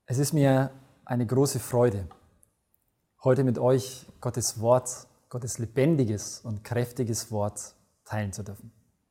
Es ist mir eine große Freude, heute mit euch Gottes Wort, Gottes lebendiges und kräftiges Wort teilen zu dürfen.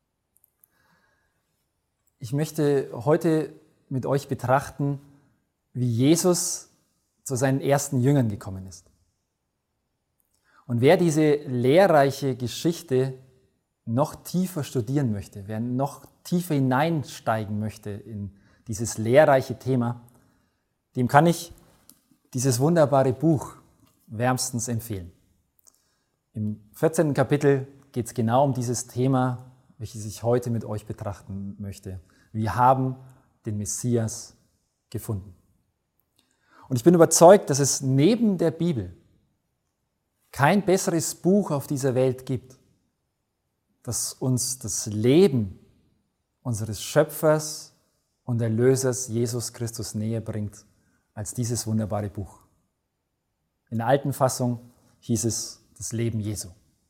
Ich möchte heute mit euch betrachten, wie Jesus zu seinen ersten Jüngern gekommen ist. Und wer diese lehrreiche Geschichte noch tiefer studieren möchte, wer noch tiefer hineinsteigen möchte in dieses lehrreiche Thema, dem kann ich dieses wunderbare Buch wärmstens empfehlen. Im 14. Kapitel geht es genau um dieses Thema, welches ich heute mit euch betrachten möchte. Wir haben den Messias gefunden. Und ich bin überzeugt, dass es neben der Bibel kein besseres Buch auf dieser Welt gibt, das uns das Leben unseres Schöpfers und Erlösers Jesus Christus näher bringt, als dieses wunderbare Buch. In der alten Fassung hieß es das Leben Jesu.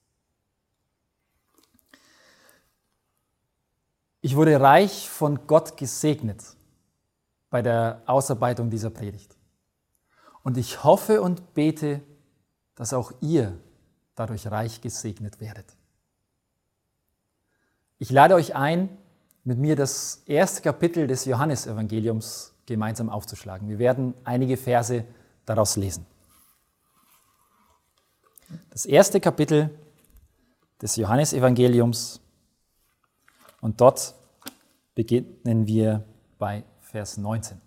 Ich wurde reich von Gott gesegnet bei der Ausarbeitung dieser Predigt. Und ich hoffe und bete, dass auch ihr dadurch reich gesegnet werdet. Ich lade euch ein, mit mir das erste Kapitel des Johannesevangeliums gemeinsam aufzuschlagen. Wir werden einige Verse daraus lesen. Das erste Kapitel des Johannesevangeliums und dort beginnen wir bei Vers 19.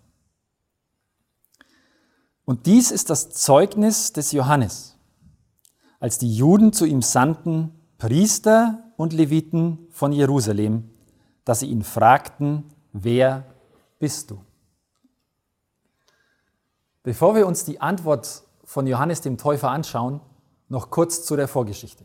Und dies ist das Zeugnis des Johannes, als die Juden zu ihm sandten, Priester und Leviten von Jerusalem, dass sie ihn fragten, wer bist du? Bevor wir uns die Antwort von Johannes dem Täufer anschauen, noch kurz zu der Vorgeschichte.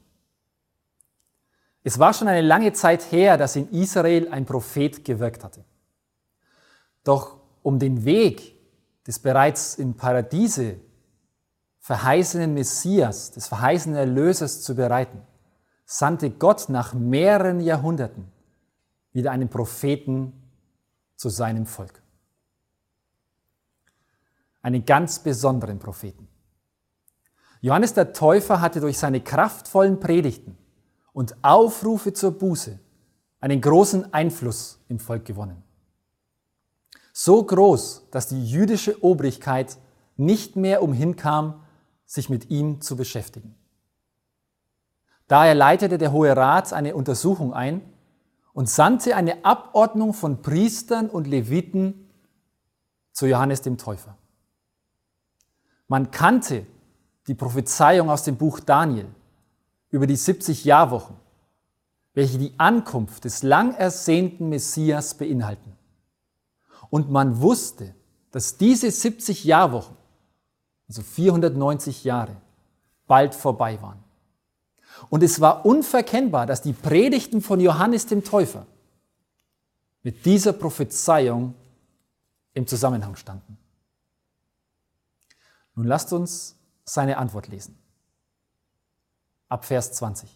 Es war schon eine lange Zeit her, dass in Israel ein Prophet gewirkt hatte. Doch um den Weg des bereits im Paradiese verheißenen Messias, des verheißenen Erlösers zu bereiten, sandte Gott nach mehreren Jahrhunderten wieder einen Propheten zu seinem Volk. Einen ganz besonderen Propheten. Johannes der Täufer hatte durch seine kraftvollen Predigten und Aufrufe zur Buße einen großen Einfluss im Volk gewonnen. So groß, dass die jüdische Obrigkeit nicht mehr umhinkam, sich mit ihm zu beschäftigen. Daher leitete der Hohe Rat eine Untersuchung ein und sandte eine Abordnung von Priestern und Leviten zu Johannes dem Täufer. Man kannte die Prophezeiung aus dem Buch Daniel über die 70 Jahrwochen, welche die Ankunft des lang ersehnten Messias beinhalten. Und man wusste, dass diese 70 Jahrwochen, also 490 Jahre, bald vorbei waren. Und es war unverkennbar, dass die Predigten von Johannes dem Täufer mit dieser Prophezeiung im Zusammenhang standen. Nun lasst uns seine Antwort lesen. Ab Vers 20.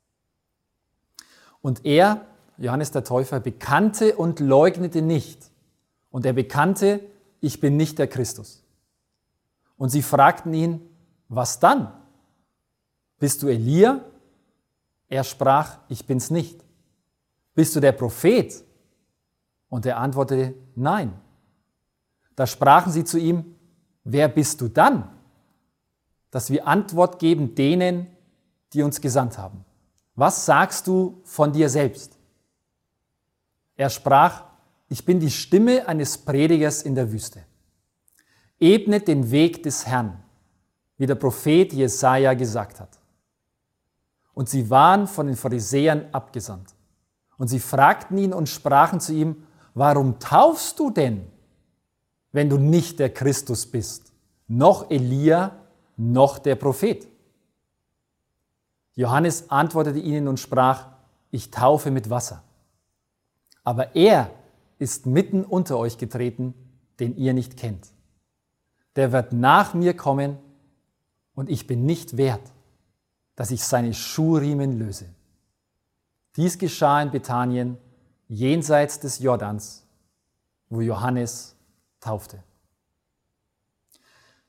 Und er, Johannes der Täufer, bekannte und leugnete nicht. Und er bekannte, ich bin nicht der Christus. Und sie fragten ihn, was dann? Bist du Elia? Er sprach, ich bin's nicht. Bist du der Prophet? Und er antwortete, nein. Da sprachen sie zu ihm, wer bist du dann, dass wir Antwort geben denen, die uns gesandt haben? Was sagst du von dir selbst? Er sprach, ich bin die Stimme eines Predigers in der Wüste. Ebnet den Weg des Herrn, wie der Prophet Jesaja gesagt hat. Und sie waren von den Pharisäern abgesandt. Und sie fragten ihn und sprachen zu ihm, warum taufst du denn, wenn du nicht der Christus bist, noch Elia, noch der Prophet? Johannes antwortete ihnen und sprach, ich taufe mit Wasser. Aber er ist mitten unter euch getreten, den ihr nicht kennt. Der wird nach mir kommen und ich bin nicht wert, dass ich seine Schuhriemen löse. Dies geschah in Bethanien, jenseits des Jordans, wo Johannes taufte.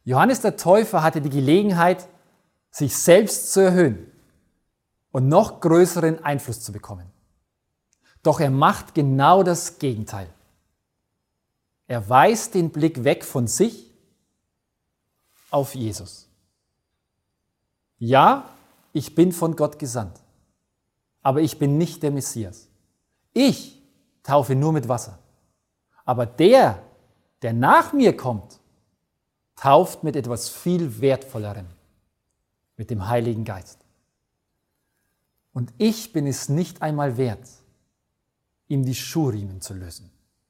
Johannes der Täufer hatte die Gelegenheit, sich selbst zu erhöhen und noch größeren Einfluss zu bekommen. Doch er macht genau das Gegenteil. Er weist den Blick weg von sich auf Jesus. Ja, ich bin von Gott gesandt, aber ich bin nicht der Messias. Ich taufe nur mit Wasser. Aber der nach mir kommt, tauft mit etwas viel Wertvollerem, mit dem Heiligen Geist. Und ich bin es nicht einmal wert, ihm die Schuhriemen zu lösen.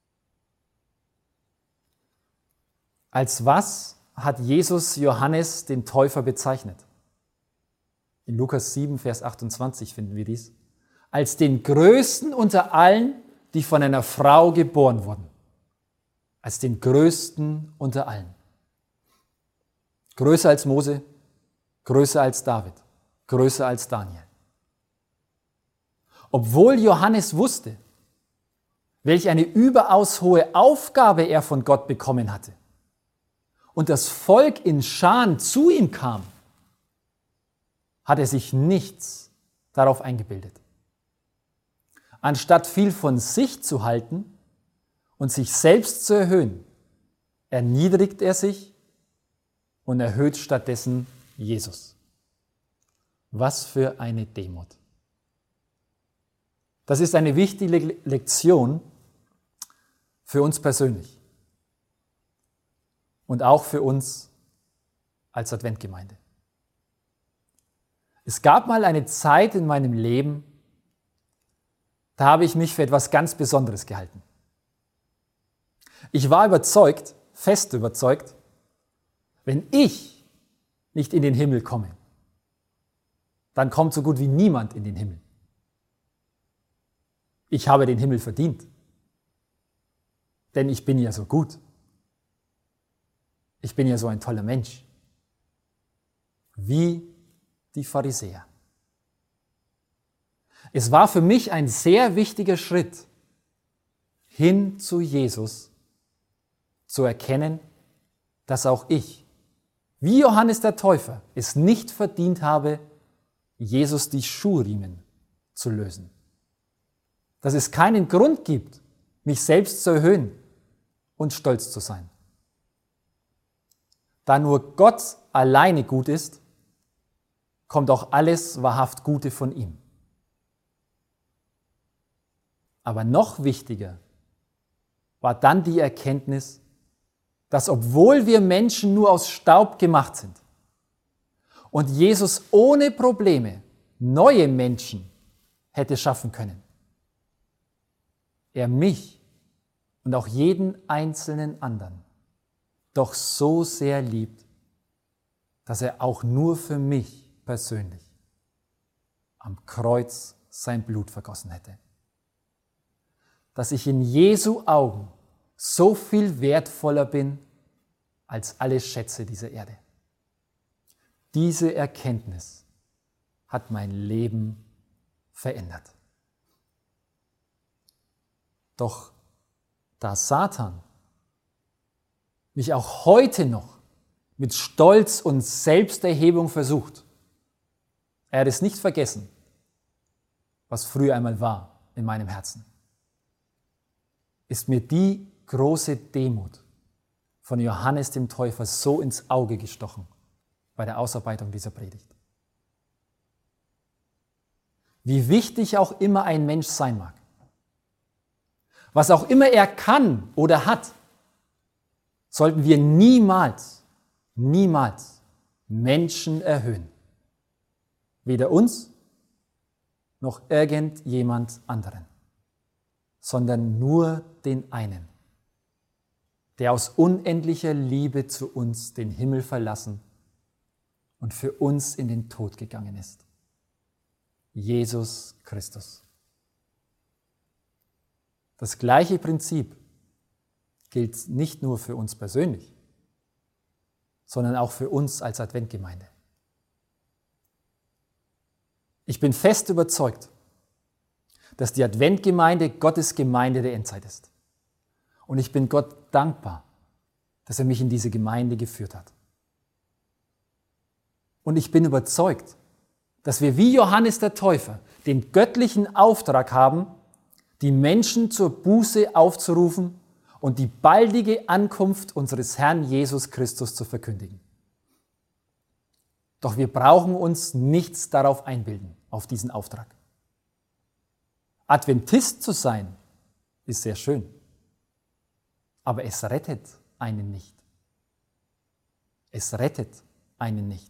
Als was hat Jesus Johannes den Täufer bezeichnet? In Lukas 7, Vers 28 finden wir dies. Als den Größten unter allen, die von einer Frau geboren wurden. Als den Größten unter allen. Größer als Mose, größer als David, größer als Daniel. Obwohl Johannes wusste, welch eine überaus hohe Aufgabe er von Gott bekommen hatte und das Volk in Scharen zu ihm kam, hat er sich nichts darauf eingebildet. Anstatt viel von sich zu halten und sich selbst zu erhöhen, erniedrigt er sich und erhöht stattdessen Jesus. Was für eine Demut. Das ist eine wichtige Lektion für uns persönlich und auch für uns als Adventgemeinde. Es gab mal eine Zeit in meinem Leben, da habe ich mich für etwas ganz Besonderes gehalten. Ich war überzeugt, fest überzeugt, wenn ich nicht in den Himmel komme, dann kommt so gut wie niemand in den Himmel. Ich habe den Himmel verdient, denn ich bin ja so gut. Ich bin ja so ein toller Mensch, wie die Pharisäer. Es war für mich ein sehr wichtiger Schritt, hin zu Jesus, zu erkennen, dass auch ich, wie Johannes der Täufer, es nicht verdient habe, Jesus die Schuhriemen zu lösen. Dass es keinen Grund gibt, mich selbst zu erhöhen und stolz zu sein. Da nur Gott alleine gut ist, kommt auch alles wahrhaft Gute von ihm. Aber noch wichtiger war dann die Erkenntnis, dass obwohl wir Menschen nur aus Staub gemacht sind und Jesus ohne Probleme neue Menschen hätte schaffen können, er mich und auch jeden einzelnen anderen doch so sehr liebt, dass er auch nur für mich persönlich am Kreuz sein Blut vergossen hätte. Dass ich in Jesu Augen so viel wertvoller bin als alle Schätze dieser Erde. Diese Erkenntnis hat mein Leben verändert. Doch da Satan mich auch heute noch mit Stolz und Selbsterhebung versucht, er hat es nicht vergessen, was früher einmal war in meinem Herzen, ist mir die große Demut von Johannes dem Täufer so ins Auge gestochen bei der Ausarbeitung dieser Predigt. Wie wichtig auch immer ein Mensch sein mag, was auch immer er kann oder hat, sollten wir niemals Menschen erhöhen. Weder uns noch irgendjemand anderen, sondern nur den einen, der aus unendlicher Liebe zu uns den Himmel verlassen und für uns in den Tod gegangen ist. Jesus Christus. Das gleiche Prinzip gilt nicht nur für uns persönlich, sondern auch für uns als Adventgemeinde. Ich bin fest überzeugt, dass die Adventgemeinde Gottes Gemeinde der Endzeit ist. Und ich bin Gott dankbar, dass er mich in diese Gemeinde geführt hat. Und ich bin überzeugt, dass wir wie Johannes der Täufer den göttlichen Auftrag haben, die Menschen zur Buße aufzurufen und die baldige Ankunft unseres Herrn Jesus Christus zu verkündigen. Doch wir brauchen uns nichts darauf einbilden, auf diesen Auftrag. Adventist zu sein, ist sehr schön, aber es rettet einen nicht. Es rettet einen nicht.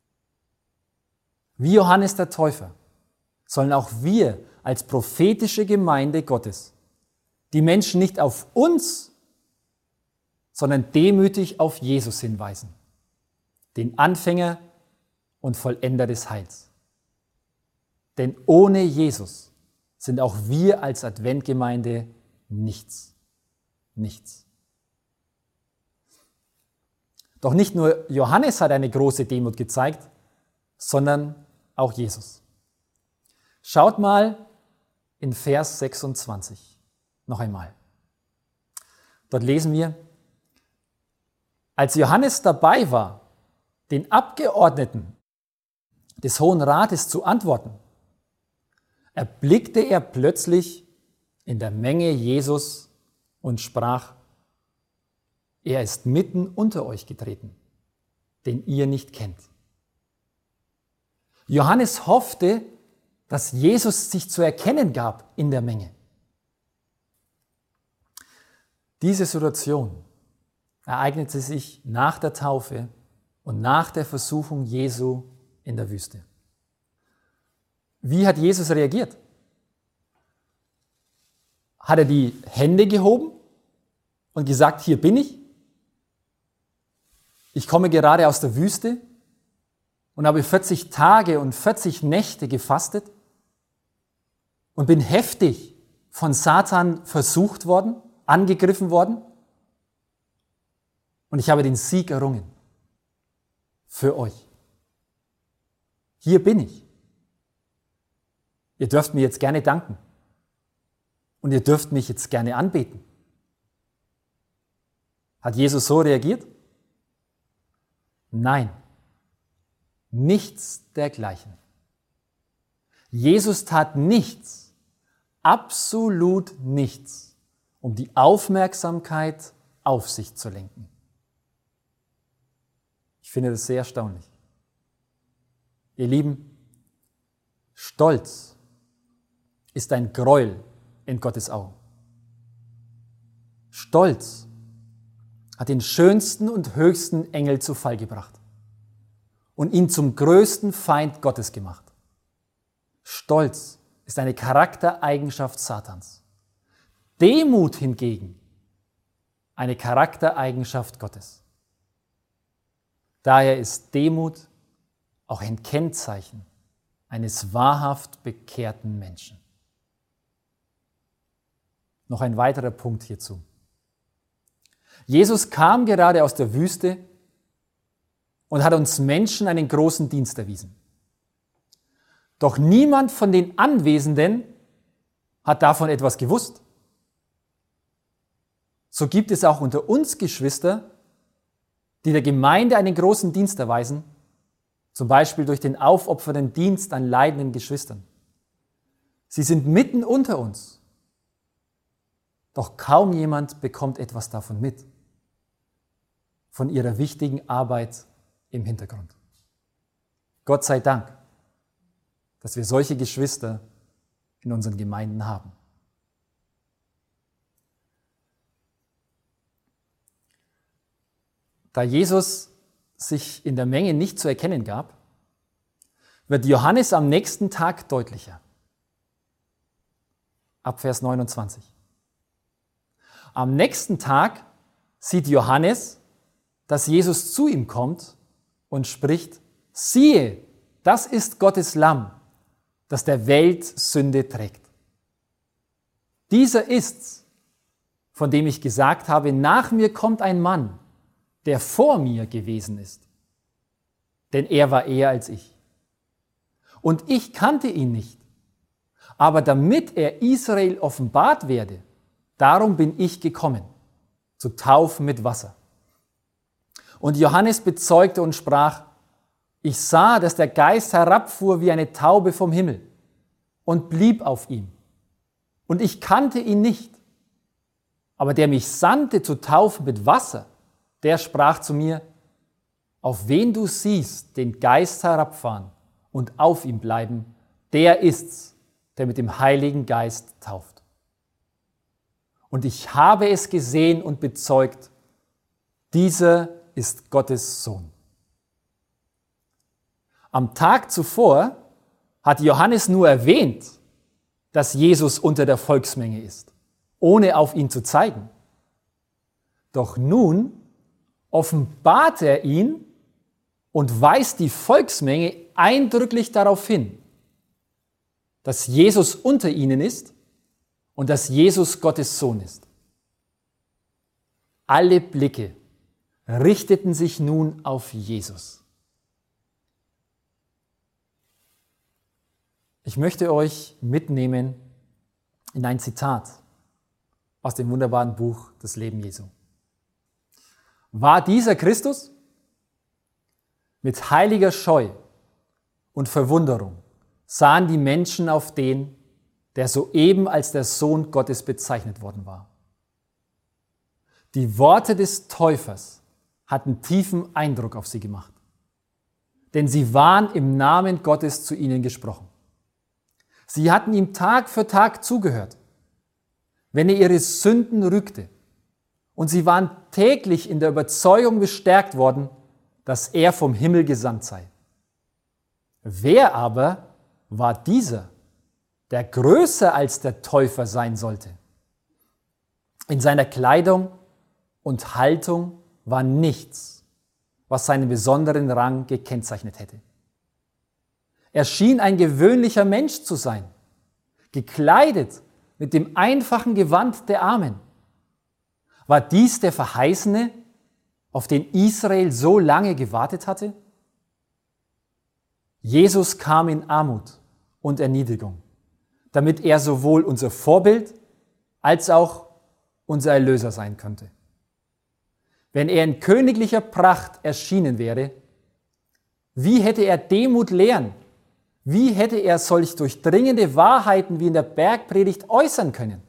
Wie Johannes der Täufer sollen auch wir als prophetische Gemeinde Gottes die Menschen nicht auf uns, sondern demütig auf Jesus hinweisen, den Anfänger und Vollender des Heils. Denn ohne Jesus sind auch wir als Adventgemeinde nichts. Nichts. Doch nicht nur Johannes hat eine große Demut gezeigt, sondern auch Jesus. Schaut mal in Vers 26 noch einmal. Dort lesen wir: Als Johannes dabei war, den Abgeordneten des Hohen Rates zu antworten, erblickte er plötzlich in der Menge Jesus und sprach: Er ist mitten unter euch getreten, den ihr nicht kennt. Johannes hoffte, dass Jesus sich zu erkennen gab in der Menge. Diese Situation ereignete sich nach der Taufe und nach der Versuchung Jesu in der Wüste. Wie hat Jesus reagiert? Hat er die Hände gehoben und gesagt: Hier bin ich? Ich komme gerade aus der Wüste und habe 40 Tage und 40 Nächte gefastet und bin heftig von Satan versucht worden, angegriffen worden und ich habe den Sieg errungen. Für euch. Hier bin ich. Ihr dürft mir jetzt gerne danken und ihr dürft mich jetzt gerne anbeten. Hat Jesus so reagiert? Nein, nichts dergleichen. Jesus tat nichts, absolut nichts, um die Aufmerksamkeit auf sich zu lenken. Ich finde das sehr erstaunlich. Ihr Lieben, Stolz ist ein Gräuel in Gottes Augen. Stolz hat den schönsten und höchsten Engel zu Fall gebracht und ihn zum größten Feind Gottes gemacht. Stolz ist eine Charaktereigenschaft Satans. Demut hingegen eine Charaktereigenschaft Gottes. Daher ist Demut auch ein Kennzeichen eines wahrhaft bekehrten Menschen. Noch ein weiterer Punkt hierzu. Jesus kam gerade aus der Wüste und hat uns Menschen einen großen Dienst erwiesen. Doch niemand von den Anwesenden hat davon etwas gewusst. So gibt es auch unter uns Geschwister, die der Gemeinde einen großen Dienst erweisen, zum Beispiel durch den aufopfernden Dienst an leidenden Geschwistern. Sie sind mitten unter uns, doch kaum jemand bekommt etwas davon mit, von ihrer wichtigen Arbeit im Hintergrund. Gott sei Dank, dass wir solche Geschwister in unseren Gemeinden haben. Da Jesus sich in der Menge nicht zu erkennen gab, wird Johannes am nächsten Tag deutlicher. Ab Vers 29. Am nächsten Tag sieht Johannes, dass Jesus zu ihm kommt und spricht: Siehe, das ist Gottes Lamm, das der Welt Sünde trägt. Dieser ist's, von dem ich gesagt habe, nach mir kommt ein Mann, der vor mir gewesen ist. Denn er war eher als ich. Und ich kannte ihn nicht. Aber damit er Israel offenbart werde, darum bin ich gekommen, zu taufen mit Wasser. Und Johannes bezeugte und sprach: Ich sah, dass der Geist herabfuhr wie eine Taube vom Himmel und blieb auf ihm. Und ich kannte ihn nicht. Aber der mich sandte zu taufen mit Wasser, der sprach zu mir, auf wen du siehst den Geist herabfahren und auf ihm bleiben, der ist's, der mit dem Heiligen Geist tauft. Und ich habe es gesehen und bezeugt, dieser ist Gottes Sohn. Am Tag zuvor hat Johannes nur erwähnt, dass Jesus unter der Volksmenge ist, ohne auf ihn zu zeigen. Doch nun offenbart er ihn und weist die Volksmenge eindrücklich darauf hin, dass Jesus unter ihnen ist und dass Jesus Gottes Sohn ist. Alle Blicke richteten sich nun auf Jesus. Ich möchte euch mitnehmen in ein Zitat aus dem wunderbaren Buch Das Leben Jesu. War dieser Christus? Mit heiliger Scheu und Verwunderung sahen die Menschen auf den, der soeben als der Sohn Gottes bezeichnet worden war. Die Worte des Täufers hatten tiefen Eindruck auf sie gemacht, denn sie waren im Namen Gottes zu ihnen gesprochen. Sie hatten ihm Tag für Tag zugehört, wenn er ihre Sünden rügte, und sie waren täglich in der Überzeugung bestärkt worden, dass er vom Himmel gesandt sei. Wer aber war dieser, der größer als der Täufer sein sollte? In seiner Kleidung und Haltung war nichts, was seinen besonderen Rang gekennzeichnet hätte. Er schien ein gewöhnlicher Mensch zu sein, gekleidet mit dem einfachen Gewand der Armen. War dies der Verheißene, auf den Israel so lange gewartet hatte? Jesus kam in Armut und Erniedrigung, damit er sowohl unser Vorbild als auch unser Erlöser sein könnte. Wenn er in königlicher Pracht erschienen wäre, wie hätte er Demut lehren? Wie hätte er solch durchdringende Wahrheiten wie in der Bergpredigt äußern können?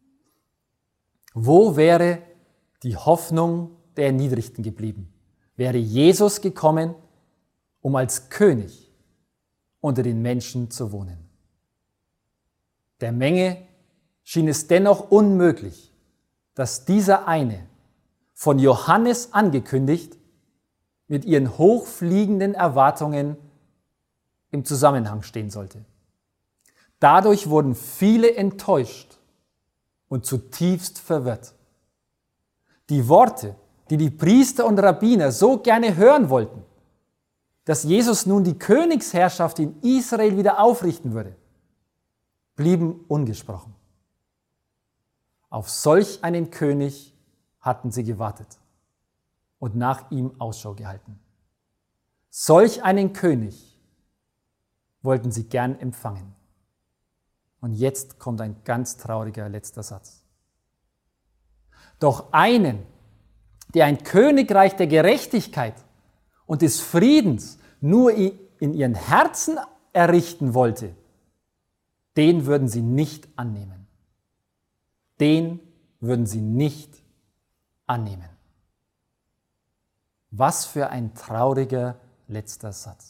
Wo wäre die Hoffnung der Erniedrigten geblieben? Wäre Jesus gekommen, um als König unter den Menschen zu wohnen? Der Menge schien es dennoch unmöglich, dass dieser eine, von Johannes angekündigt, mit ihren hochfliegenden Erwartungen im Zusammenhang stehen sollte. Dadurch wurden viele enttäuscht und zutiefst verwirrt. Die Worte, die die Priester und Rabbiner so gerne hören wollten, dass Jesus nun die Königsherrschaft in Israel wieder aufrichten würde, blieben ungesprochen. Auf solch einen König hatten sie gewartet und nach ihm Ausschau gehalten. Solch einen König wollten sie gern empfangen. Und jetzt kommt ein ganz trauriger letzter Satz. Doch einen, der ein Königreich der Gerechtigkeit und des Friedens nur in ihren Herzen errichten wollte, den würden sie nicht annehmen. Den würden sie nicht annehmen. Was für ein trauriger letzter Satz.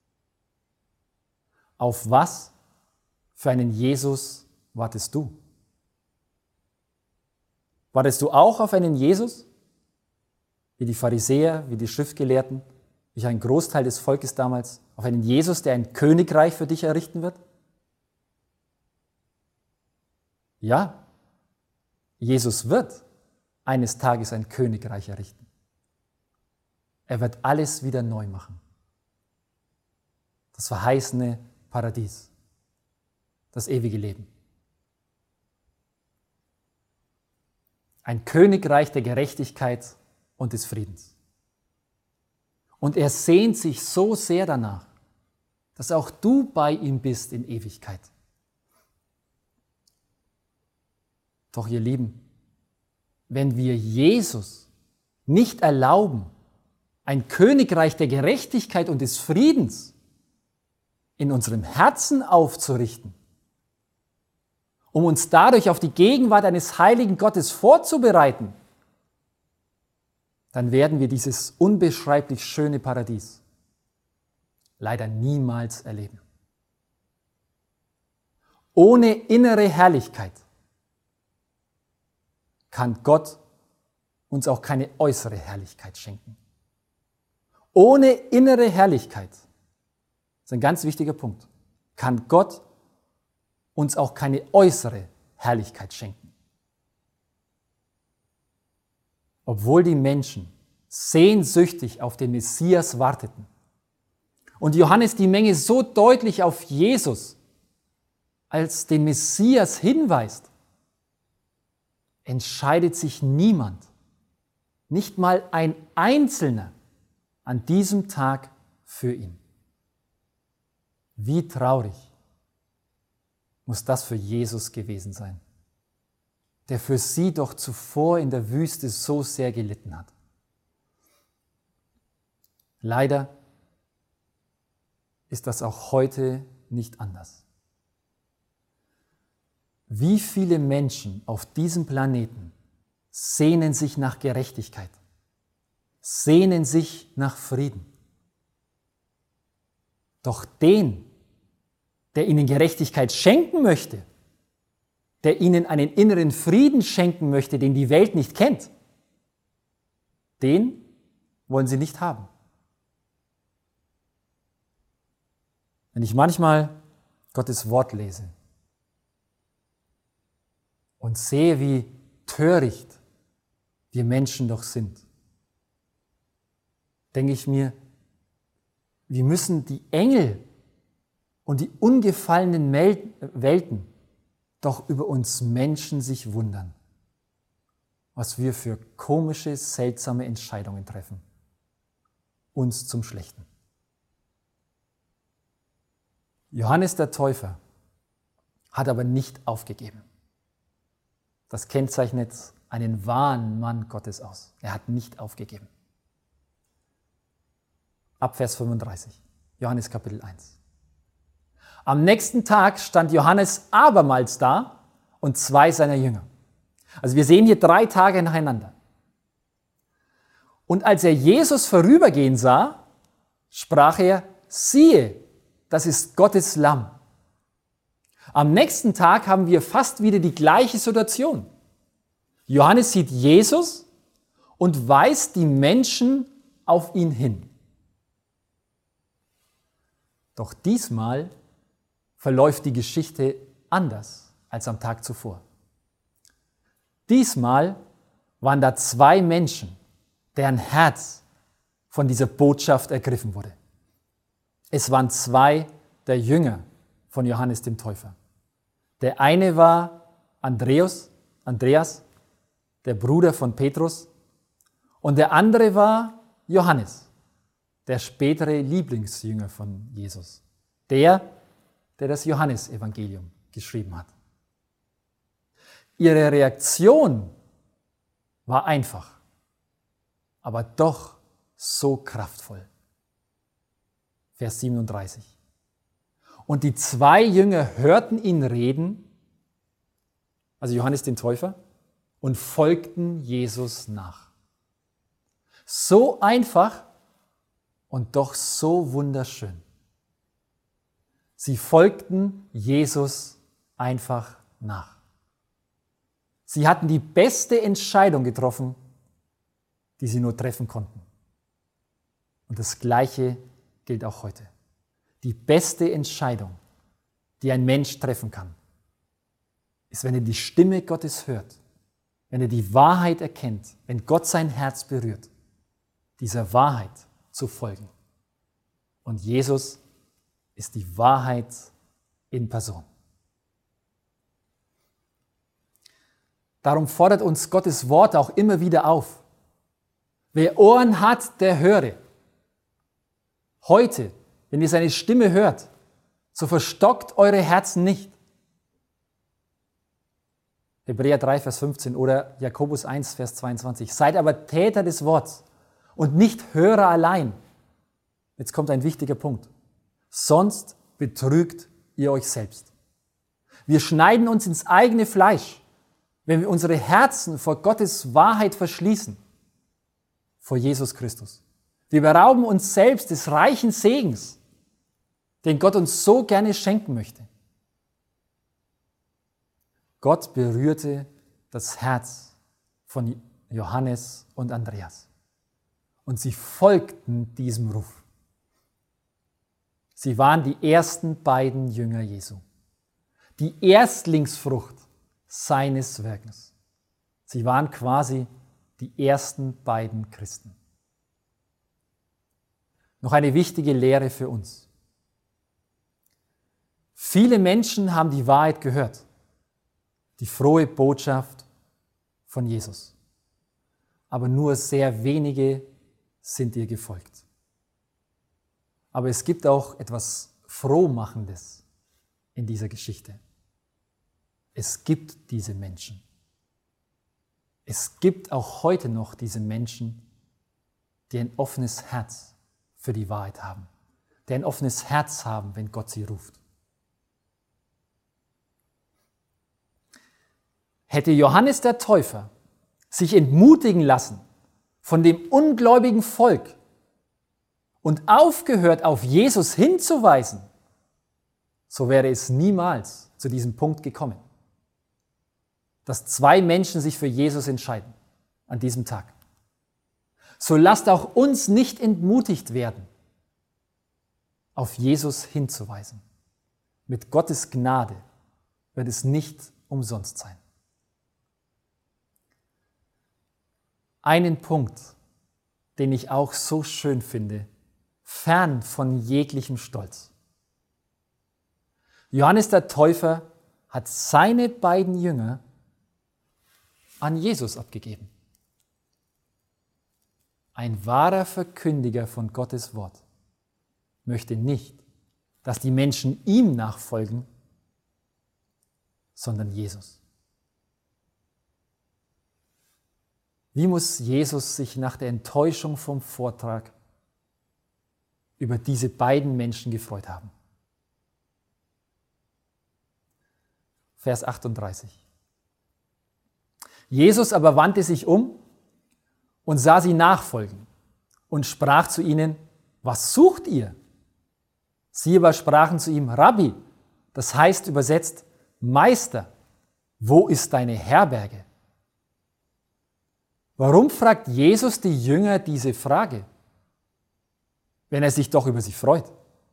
Auf was für einen Jesus wartest du? Wartest du auch auf einen Jesus? Wie die Pharisäer, wie die Schriftgelehrten, wie ein Großteil des Volkes damals, auf einen Jesus, der ein Königreich für dich errichten wird? Ja, Jesus wird eines Tages ein Königreich errichten. Er wird alles wieder neu machen. Das verheißene Paradies, das ewige Leben. Ein Königreich der Gerechtigkeit und des Friedens. Und er sehnt sich so sehr danach, dass auch du bei ihm bist in Ewigkeit. Doch ihr Lieben, wenn wir Jesus nicht erlauben, ein Königreich der Gerechtigkeit und des Friedens in unserem Herzen aufzurichten, um uns dadurch auf die Gegenwart eines heiligen Gottes vorzubereiten, dann werden wir dieses unbeschreiblich schöne Paradies leider niemals erleben. Ohne innere Herrlichkeit kann Gott uns auch keine äußere Herrlichkeit schenken. Ohne innere Herrlichkeit, das ist ein ganz wichtiger Punkt, kann Gott uns auch keine äußere Herrlichkeit schenken. Obwohl die Menschen sehnsüchtig auf den Messias warteten und Johannes die Menge so deutlich auf Jesus als den Messias hinweist, entscheidet sich niemand, nicht mal ein Einzelner, an diesem Tag für ihn. Wie traurig muss das für Jesus gewesen sein, der für sie doch zuvor in der Wüste so sehr gelitten hat. Leider ist das auch heute nicht anders. Wie viele Menschen auf diesem Planeten sehnen sich nach Gerechtigkeit, sehnen sich nach Frieden. Doch den, der ihnen Gerechtigkeit schenken möchte, der ihnen einen inneren Frieden schenken möchte, den die Welt nicht kennt, den wollen sie nicht haben. Wenn ich manchmal Gottes Wort lese und sehe, wie töricht wir Menschen doch sind, denke ich mir, wie müssen die Engel und die ungefallenen Welten doch über uns Menschen sich wundern, was wir für komische, seltsame Entscheidungen treffen, uns zum Schlechten. Johannes der Täufer hat aber nicht aufgegeben. Das kennzeichnet einen wahren Mann Gottes aus. Er hat nicht aufgegeben. Ab Vers 35, Johannes Kapitel 1. Am nächsten Tag stand Johannes abermals da und 2 seiner Jünger. Also wir sehen hier 3 Tage nacheinander. Und als er Jesus vorübergehen sah, sprach er, siehe, das ist Gottes Lamm. Am nächsten Tag haben wir fast wieder die gleiche Situation. Johannes sieht Jesus und weist die Menschen auf ihn hin. Doch diesmal verläuft die Geschichte anders als am Tag zuvor. Diesmal waren da 2 Menschen, deren Herz von dieser Botschaft ergriffen wurde. Es waren 2 der Jünger von Johannes dem Täufer. Der eine war Andreas, der Bruder von Petrus, und der andere war Johannes, der spätere Lieblingsjünger von Jesus, der das Johannesevangelium geschrieben hat. Ihre Reaktion war einfach, aber doch so kraftvoll. Vers 37. Und die 2 Jünger hörten ihn reden, also Johannes den Täufer, und folgten Jesus nach. So einfach und doch so wunderschön. Sie folgten Jesus einfach nach. Sie hatten die beste Entscheidung getroffen, die sie nur treffen konnten. Und das Gleiche gilt auch heute. Die beste Entscheidung, die ein Mensch treffen kann, ist, wenn er die Stimme Gottes hört, wenn er die Wahrheit erkennt, wenn Gott sein Herz berührt, dieser Wahrheit zu folgen. Und Jesus ist die Wahrheit in Person. Darum fordert uns Gottes Wort auch immer wieder auf. Wer Ohren hat, der höre. Heute, wenn ihr seine Stimme hört, so verstockt eure Herzen nicht. Hebräer 3, Vers 15 oder Jakobus 1, Vers 22. Seid aber Täter des Wortes und nicht Hörer allein. Jetzt kommt ein wichtiger Punkt. Sonst betrügt ihr euch selbst. Wir schneiden uns ins eigene Fleisch, wenn wir unsere Herzen vor Gottes Wahrheit verschließen, vor Jesus Christus. Wir berauben uns selbst des reichen Segens, den Gott uns so gerne schenken möchte. Gott berührte das Herz von Johannes und Andreas und sie folgten diesem Ruf. Sie waren die ersten beiden Jünger Jesu, die Erstlingsfrucht seines Wirkens. Sie waren quasi die ersten beiden Christen. Noch eine wichtige Lehre für uns. Viele Menschen haben die Wahrheit gehört, die frohe Botschaft von Jesus. Aber nur sehr wenige sind ihr gefolgt. Aber es gibt auch etwas Frohmachendes in dieser Geschichte. Es gibt diese Menschen. Es gibt auch heute noch diese Menschen, die ein offenes Herz für die Wahrheit haben, die ein offenes Herz haben, wenn Gott sie ruft. Hätte Johannes der Täufer sich entmutigen lassen von dem ungläubigen Volk und aufgehört, auf Jesus hinzuweisen, so wäre es niemals zu diesem Punkt gekommen, dass zwei Menschen sich für Jesus entscheiden an diesem Tag. So lasst auch uns nicht entmutigt werden, auf Jesus hinzuweisen. Mit Gottes Gnade wird es nicht umsonst sein. Einen Punkt, den ich auch so schön finde, fern von jeglichem Stolz. Johannes der Täufer hat seine beiden Jünger an Jesus abgegeben. Ein wahrer Verkündiger von Gottes Wort möchte nicht, dass die Menschen ihm nachfolgen, sondern Jesus. Wie muss Jesus sich nach der Enttäuschung vom Vortrag über diese beiden Menschen gefreut haben? Vers 38. Jesus aber wandte sich um und sah sie nachfolgen und sprach zu ihnen: Was sucht ihr? Sie aber sprachen zu ihm: Rabbi, das heißt übersetzt Meister, wo ist deine Herberge? Warum fragt Jesus die Jünger diese Frage, wenn er sich doch über sie freut?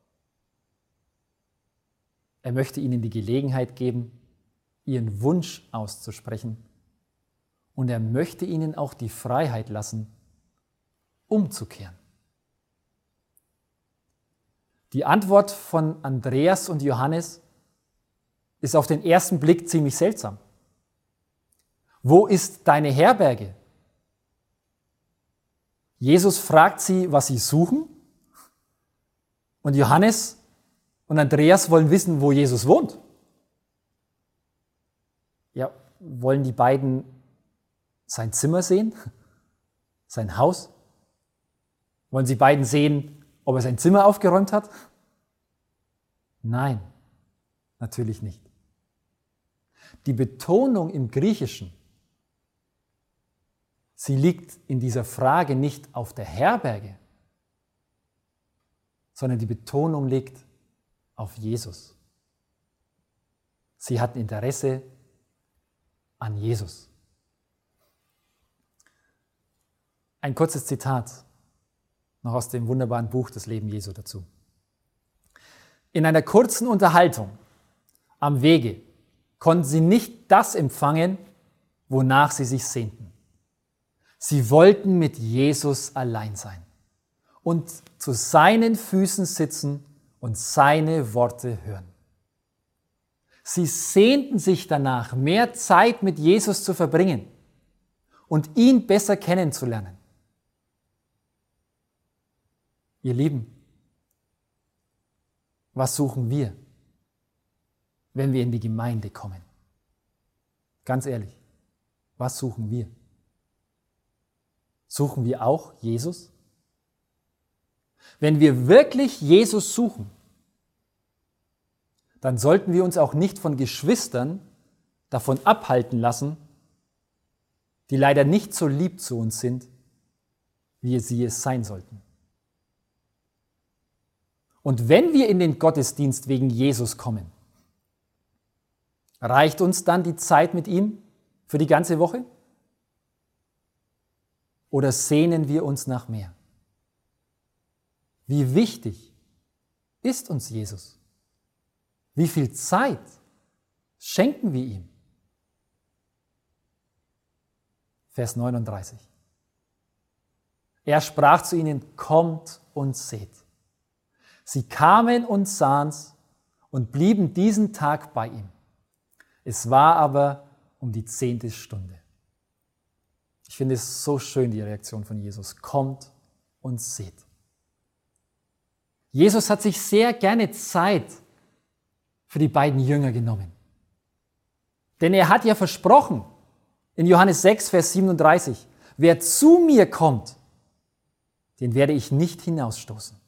Er möchte ihnen die Gelegenheit geben, ihren Wunsch auszusprechen, und er möchte ihnen auch die Freiheit lassen, umzukehren. Die Antwort von Andreas und Johannes ist auf den ersten Blick ziemlich seltsam. Wo ist deine Herberge? Jesus fragt sie, was sie suchen, und Johannes und Andreas wollen wissen, wo Jesus wohnt. Ja, wollen die beiden sein Zimmer sehen? Sein Haus? Wollen sie beiden sehen, ob er sein Zimmer aufgeräumt hat? Nein, natürlich nicht. Die Betonung im Griechischen, sie liegt in dieser Frage nicht auf der Herberge, sondern die Betonung liegt auf Jesus. Sie hatten Interesse an Jesus. Ein kurzes Zitat noch aus dem wunderbaren Buch Das Leben Jesu dazu. In einer kurzen Unterhaltung am Wege konnten sie nicht das empfangen, wonach sie sich sehnten. Sie wollten mit Jesus allein sein und zu seinen Füßen sitzen und seine Worte hören. Sie sehnten sich danach, mehr Zeit mit Jesus zu verbringen und ihn besser kennenzulernen. Ihr Lieben, was suchen wir, wenn wir in die Gemeinde kommen? Ganz ehrlich, was suchen wir? Suchen wir auch Jesus? Wenn wir wirklich Jesus suchen, dann sollten wir uns auch nicht von Geschwistern davon abhalten lassen, die leider nicht so lieb zu uns sind, wie sie es sein sollten. Und wenn wir in den Gottesdienst wegen Jesus kommen, reicht uns dann die Zeit mit ihm für die ganze Woche? Oder sehnen wir uns nach mehr? Wie wichtig ist uns Jesus? Wie viel Zeit schenken wir ihm? Vers 39. Er sprach zu ihnen: Kommt und seht. Sie kamen und sahen's und blieben diesen Tag bei ihm. Es war aber um die 10. Stunde. Ich finde es so schön, die Reaktion von Jesus. Kommt und seht. Jesus hat sich sehr gerne Zeit für die beiden Jünger genommen. Denn er hat ja versprochen, in Johannes 6, Vers 37, wer zu mir kommt, den werde ich nicht hinausstoßen.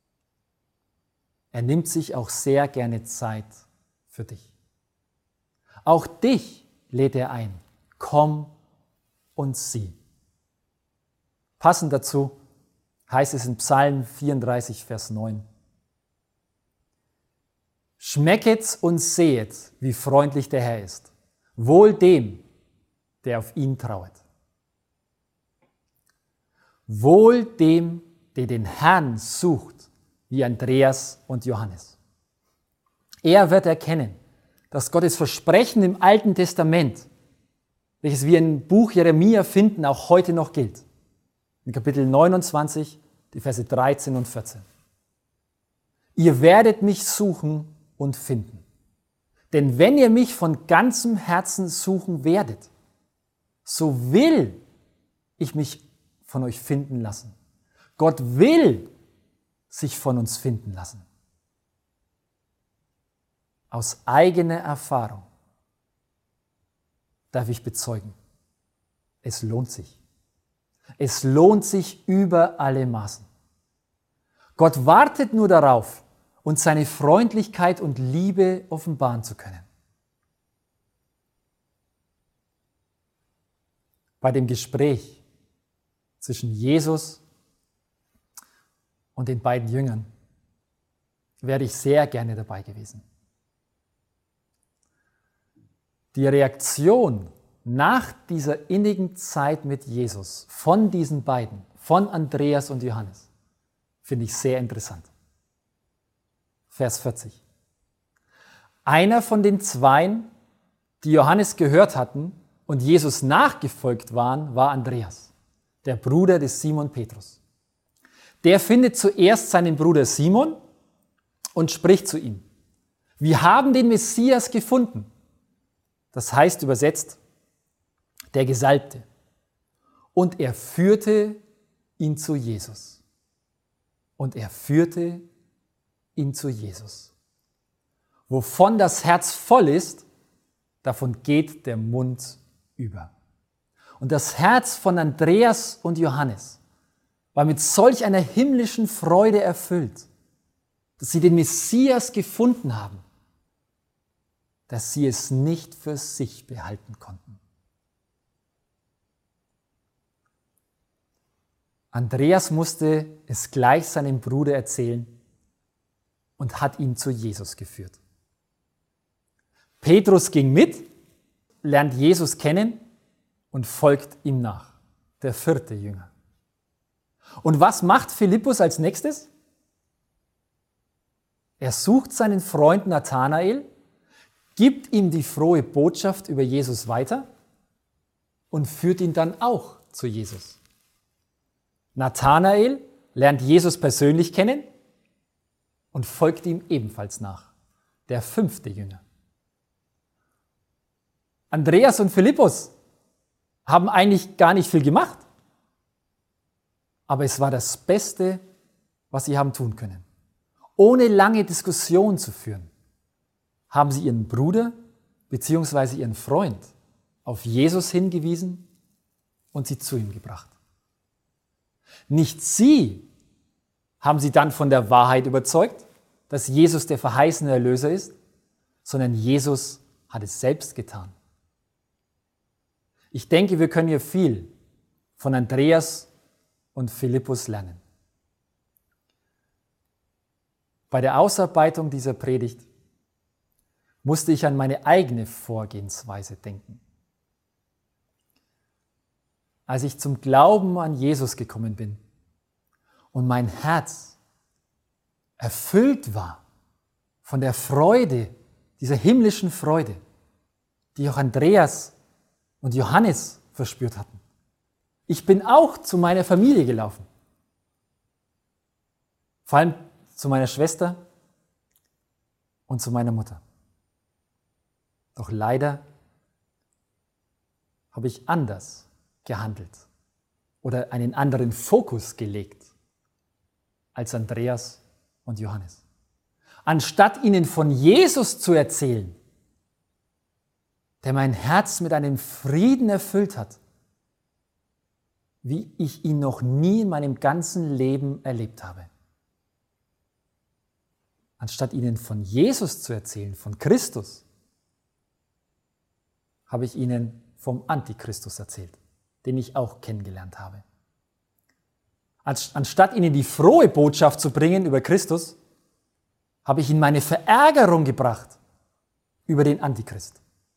Er nimmt sich auch sehr gerne Zeit für dich. Auch dich lädt er ein. Komm und sieh. Passend dazu heißt es in Psalm 34, Vers 9. Schmecket und sehet, wie freundlich der Herr ist. Wohl dem, der auf ihn trauet. Wohl dem, der den Herrn sucht, wie Andreas und Johannes. Er wird erkennen, dass Gottes Versprechen im Alten Testament, welches wir im Buch Jeremia finden, auch heute noch gilt. In Kapitel 29, die Verse 13 und 14. Ihr werdet mich suchen und finden. Denn wenn ihr mich von ganzem Herzen suchen werdet, so will ich mich von euch finden lassen. Gott will sich von uns finden lassen. Aus eigener Erfahrung darf ich bezeugen, es lohnt sich. Es lohnt sich über alle Maßen. Gott wartet nur darauf, uns seine Freundlichkeit und Liebe offenbaren zu können. Bei dem Gespräch zwischen Jesus und den beiden Jüngern wäre ich sehr gerne dabei gewesen. Die Reaktion nach dieser innigen Zeit mit Jesus von diesen beiden, von Andreas und Johannes, finde ich sehr interessant. Vers 40. Einer von den Zweien, die Johannes gehört hatten und Jesus nachgefolgt waren, war Andreas, der Bruder des Simon Petrus. Der findet zuerst seinen Bruder Simon und spricht zu ihm: Wir haben den Messias gefunden. Das heißt übersetzt, der Gesalbte. Und er führte ihn zu Jesus. Und er führte ihn zu Jesus. Wovon das Herz voll ist, davon geht der Mund über. Und das Herz von Andreas und Johannes war mit solch einer himmlischen Freude erfüllt, dass sie den Messias gefunden haben, dass sie es nicht für sich behalten konnten. Andreas musste es gleich seinem Bruder erzählen und hat ihn zu Jesus geführt. Petrus ging mit, lernt Jesus kennen und folgt ihm nach, der 4. Jünger. Und was macht Philippus als nächstes? Er sucht seinen Freund Nathanael, gibt ihm die frohe Botschaft über Jesus weiter und führt ihn dann auch zu Jesus. Nathanael lernt Jesus persönlich kennen und folgt ihm ebenfalls nach, der 5. Jünger. Andreas und Philippus haben eigentlich gar nicht viel gemacht, aber es war das Beste, was sie haben tun können. Ohne lange Diskussionen zu führen, haben sie ihren Bruder bzw. ihren Freund auf Jesus hingewiesen und sie zu ihm gebracht. Nicht sie haben sie dann von der Wahrheit überzeugt, dass Jesus der verheißene Erlöser ist, sondern Jesus hat es selbst getan. Ich denke, wir können hier viel von Andreas und Philippus lernen. Bei der Ausarbeitung dieser Predigt musste ich an meine eigene Vorgehensweise denken. Als ich zum Glauben an Jesus gekommen bin und mein Herz erfüllt war von der Freude, dieser himmlischen Freude, die auch Andreas und Johannes verspürt hatten. Ich bin auch zu meiner Familie gelaufen. Vor allem zu meiner Schwester und zu meiner Mutter. Doch leider habe ich anders gehandelt oder einen anderen Fokus gelegt als Andreas und Johannes. Anstatt ihnen von Jesus zu erzählen, der mein Herz mit einem Frieden erfüllt hat, wie ich ihn noch nie in meinem ganzen Leben erlebt habe. Anstatt ihnen von Jesus zu erzählen, von Christus, habe ich ihnen vom Antichristus erzählt, den ich auch kennengelernt habe. Anstatt ihnen die frohe Botschaft zu bringen über Christus, habe ich ihnen meine Verärgerung gebracht über den Antichrist.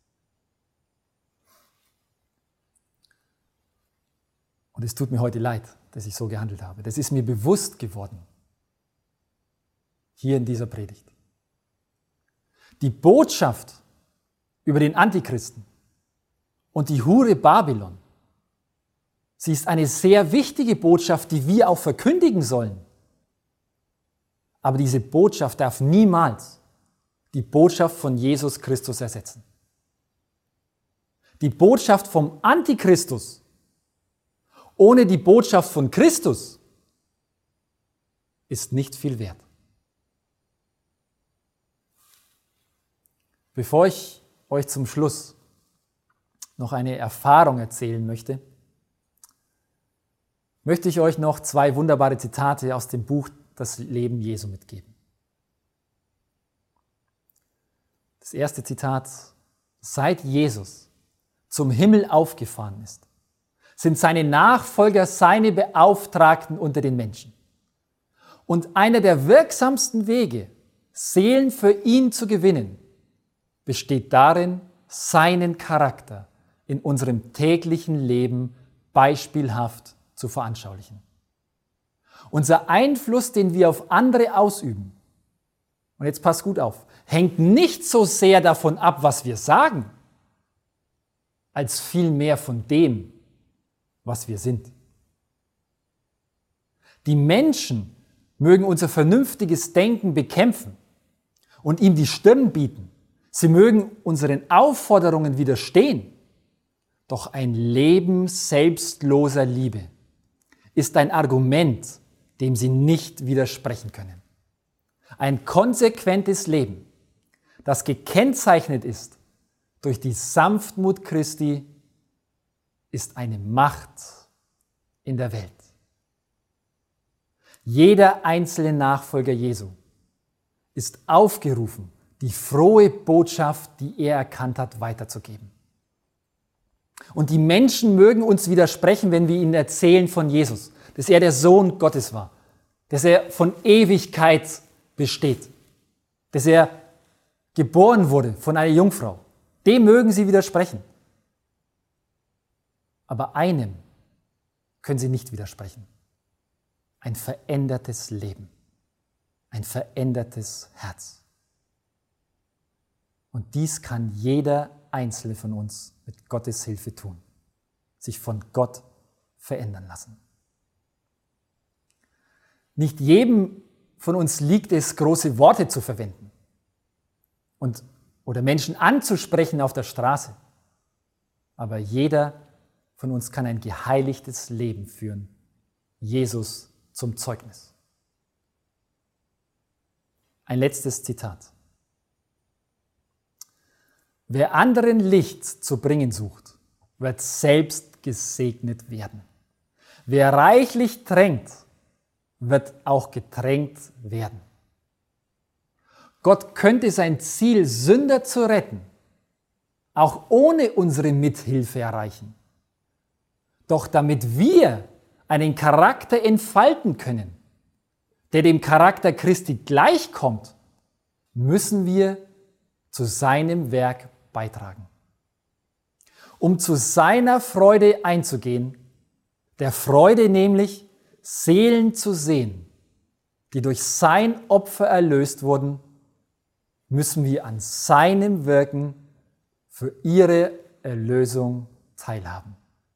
Und es tut mir heute leid, dass ich so gehandelt habe. Das ist mir bewusst geworden, hier in dieser Predigt. Die Botschaft über den Antichristen und die Hure Babylon, sie ist eine sehr wichtige Botschaft, die wir auch verkündigen sollen. Aber diese Botschaft darf niemals die Botschaft von Jesus Christus ersetzen. Die Botschaft vom Antichristus ohne die Botschaft von Christus ist nicht viel wert. Bevor ich euch zum Schluss noch eine Erfahrung erzählen möchte, möchte ich euch noch 2 wunderbare Zitate aus dem Buch Das Leben Jesu mitgeben. Das erste Zitat: Seit Jesus zum Himmel aufgefahren ist, sind seine Nachfolger seine Beauftragten unter den Menschen. Und einer der wirksamsten Wege, Seelen für ihn zu gewinnen, besteht darin, seinen Charakter in unserem täglichen Leben beispielhaft zu veranschaulichen. Unser Einfluss, den wir auf andere ausüben, und jetzt passt gut auf, hängt nicht so sehr davon ab, was wir sagen, als vielmehr von dem, was wir sind. Die Menschen mögen unser vernünftiges Denken bekämpfen und ihm die Stirn bieten. Sie mögen unseren Aufforderungen widerstehen. Doch ein Leben selbstloser Liebe ist ein Argument, dem sie nicht widersprechen können. Ein konsequentes Leben, das gekennzeichnet ist durch die Sanftmut Christi, ist eine Macht in der Welt. Jeder einzelne Nachfolger Jesu ist aufgerufen, die frohe Botschaft, die er erkannt hat, weiterzugeben. Und die Menschen mögen uns widersprechen, wenn wir ihnen erzählen von Jesus, dass er der Sohn Gottes war, dass er von Ewigkeit besteht, dass er geboren wurde von einer Jungfrau. Dem mögen sie widersprechen. Aber einem können sie nicht widersprechen. Ein verändertes Leben, ein verändertes Herz. Und dies kann jeder Einzelne von uns mit Gottes Hilfe tun, sich von Gott verändern lassen. Nicht jedem von uns liegt es, große Worte zu verwenden oder Menschen anzusprechen auf der Straße. Aber jeder von uns kann ein geheiligtes Leben führen, Jesus zum Zeugnis. Ein letztes Zitat. Wer anderen Licht zu bringen sucht, wird selbst gesegnet werden. Wer reichlich tränkt, wird auch gedrängt werden. Gott könnte sein Ziel, Sünder zu retten, auch ohne unsere Mithilfe erreichen. Doch damit wir einen Charakter entfalten können, der dem Charakter Christi gleichkommt, müssen wir zu seinem Werk beitragen. Um zu seiner Freude einzugehen, der Freude nämlich, Seelen zu sehen, die durch sein Opfer erlöst wurden, müssen wir an seinem Wirken für ihre Erlösung teilhaben.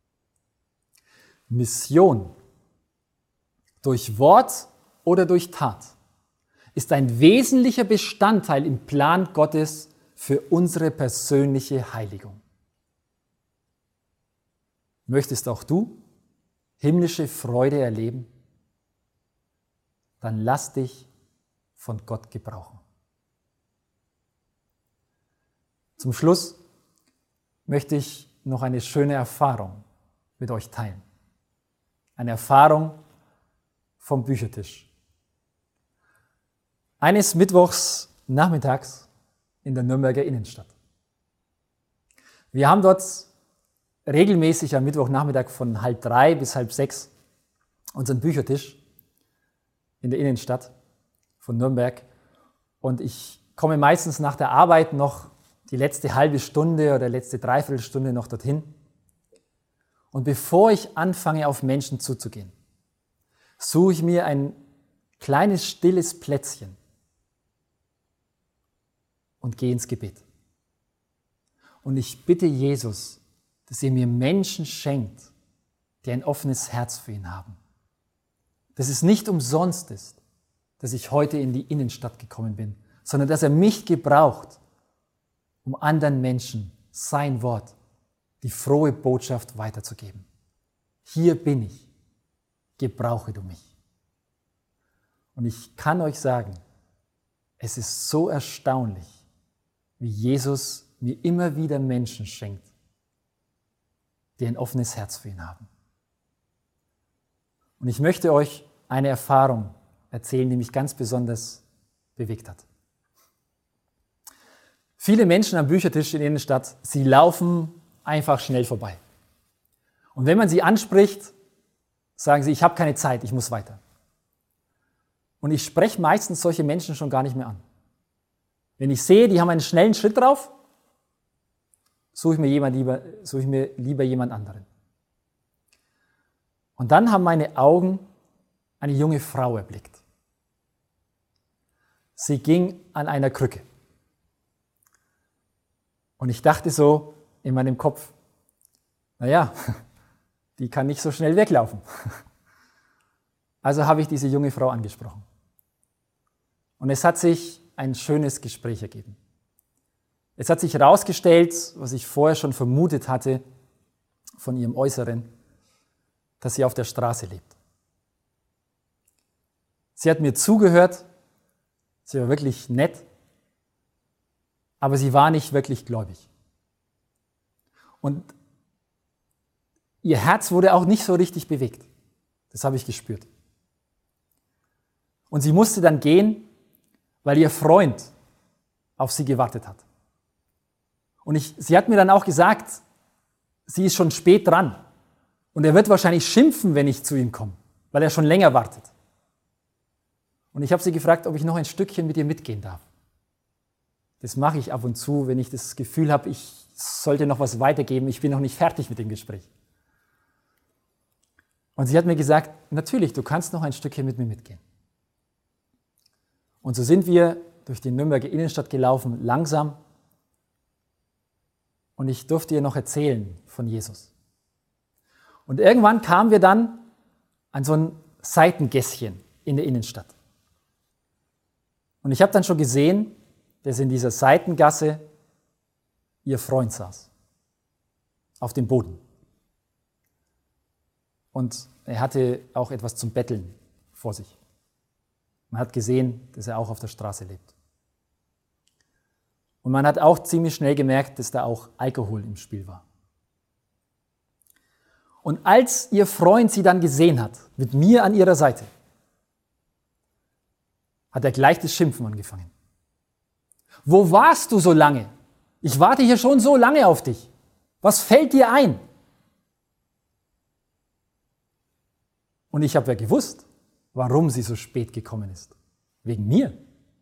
Mission, durch Wort oder durch Tat, ist ein wesentlicher Bestandteil im Plan Gottes für unsere persönliche Heiligung. Möchtest auch du himmlische Freude erleben? Dann lass dich von Gott gebrauchen. Zum Schluss möchte ich noch eine schöne Erfahrung mit euch teilen. Eine Erfahrung vom Büchertisch. Eines Mittwochs nachmittags in der Nürnberger Innenstadt. Wir haben dort regelmäßig am Mittwochnachmittag von 2:30 bis 2:30 unseren Büchertisch in der Innenstadt von Nürnberg. Und ich komme meistens nach der Arbeit noch die letzte halbe Stunde oder letzte Dreiviertelstunde noch dorthin. Und bevor ich anfange, auf Menschen zuzugehen, suche ich mir ein kleines, stilles Plätzchen und gehe ins Gebet. Und ich bitte Jesus, dass er mir Menschen schenkt, die ein offenes Herz für ihn haben. Dass es nicht umsonst ist, dass ich heute in die Innenstadt gekommen bin, sondern dass er mich gebraucht, um anderen Menschen sein Wort, die frohe Botschaft weiterzugeben. Hier bin ich, gebrauche du mich. Und ich kann euch sagen, es ist so erstaunlich, wie Jesus mir immer wieder Menschen schenkt, die ein offenes Herz für ihn haben. Und ich möchte euch eine Erfahrung erzählen, die mich ganz besonders bewegt hat. Viele Menschen am Büchertisch in der Innenstadt, sie laufen einfach schnell vorbei. Und wenn man sie anspricht, sagen sie, ich habe keine Zeit, ich muss weiter. Und ich spreche meistens solche Menschen schon gar nicht mehr an. Wenn ich sehe, die haben einen schnellen Schritt drauf, suche ich mir lieber jemand anderen. Und dann haben meine Augen eine junge Frau erblickt. Sie ging an einer Krücke. Und ich dachte so in meinem Kopf, naja, die kann nicht so schnell weglaufen. Also habe ich diese junge Frau angesprochen. Und es hat sich ein schönes Gespräch ergeben. Es hat sich herausgestellt, was ich vorher schon vermutet hatte von ihrem Äußeren, dass sie auf der Straße lebt. Sie hat mir zugehört, sie war wirklich nett, aber sie war nicht wirklich gläubig. Und ihr Herz wurde auch nicht so richtig bewegt. Das habe ich gespürt. Und sie musste dann gehen, weil ihr Freund auf sie gewartet hat. Und sie hat mir dann auch gesagt, sie ist schon spät dran. Und er wird wahrscheinlich schimpfen, wenn ich zu ihm komme, weil er schon länger wartet. Und ich habe sie gefragt, ob ich noch ein Stückchen mit ihr mitgehen darf. Das mache ich ab und zu, wenn ich das Gefühl habe, ich sollte noch was weitergeben, ich bin noch nicht fertig mit dem Gespräch. Und sie hat mir gesagt, natürlich, du kannst noch ein Stückchen mit mir mitgehen. Und so sind wir durch die Nürnberger Innenstadt gelaufen, langsam. Und ich durfte ihr noch erzählen von Jesus. Und irgendwann kamen wir dann an so ein Seitengässchen in der Innenstadt. Und ich habe dann schon gesehen, dass in dieser Seitengasse ihr Freund saß. Auf dem Boden. Und er hatte auch etwas zum Betteln vor sich. Man hat gesehen, dass er auch auf der Straße lebt. Und man hat auch ziemlich schnell gemerkt, dass da auch Alkohol im Spiel war. Und als ihr Freund sie dann gesehen hat, mit mir an ihrer Seite, hat er gleich das Schimpfen angefangen. Wo warst du so lange? Ich warte hier schon so lange auf dich. Was fällt dir ein? Und ich habe ja gewusst, warum sie so spät gekommen ist. Wegen mir.